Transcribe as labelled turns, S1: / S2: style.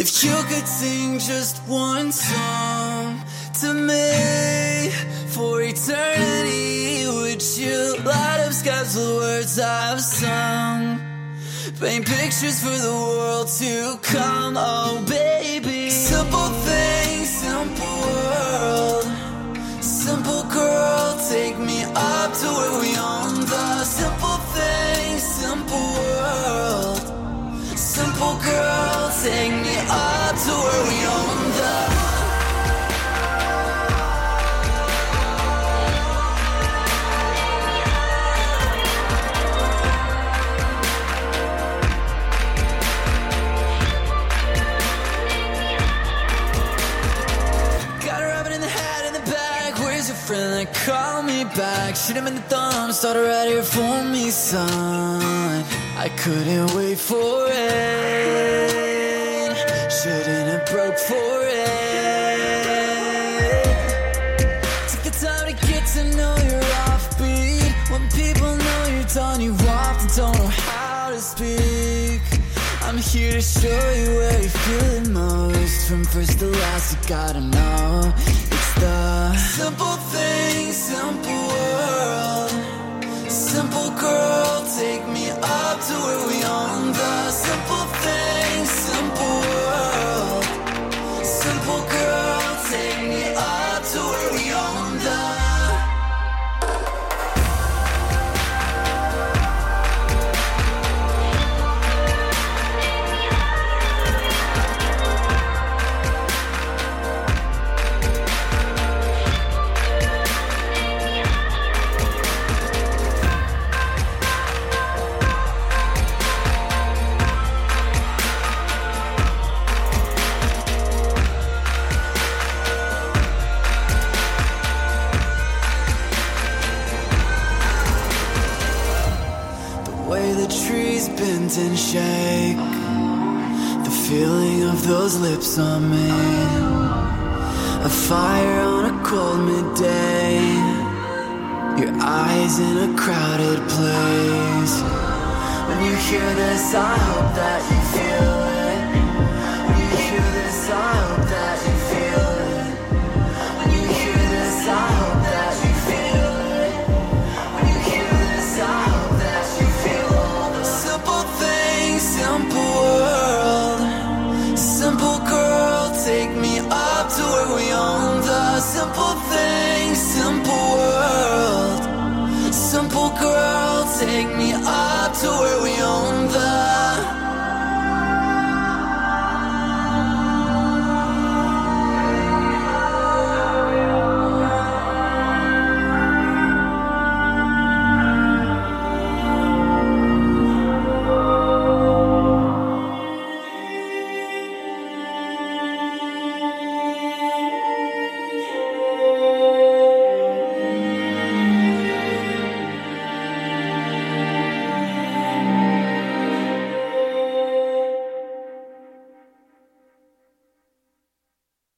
S1: If you could sing just one song to me for eternity, would you light up skies with words I've sung? Paint pictures for the world to come, oh baby. Simple things, simple world. Simple girl, take me up to where we own the simple things, simple world. Simple girl, take me up to where we own the friend that called me back. Shoot him in the thumb, started right here for me, son. I couldn't wait for it. Shouldn't have broke for it. Take the time to get to know you're offbeat. When people know you're done, you often don't know how to speak. I'm here to show you where you feel it most. From first to last, you gotta know. The simple things, simple world. Simple girl, take me up to where we own the simple things, simple world. Simple girl, take me up to where we own the bend and shake. The feeling of those lips on me. A fire on a cold midday. Your eyes in a crowded place. When you hear this, I hope that you feel it. When you hear this, I hope that you feel it. When you hear this, I hope that you feel it. When you hear this, I hope that you feel all the simple things, simple world. Simple girl, take me up to where we own the simple things.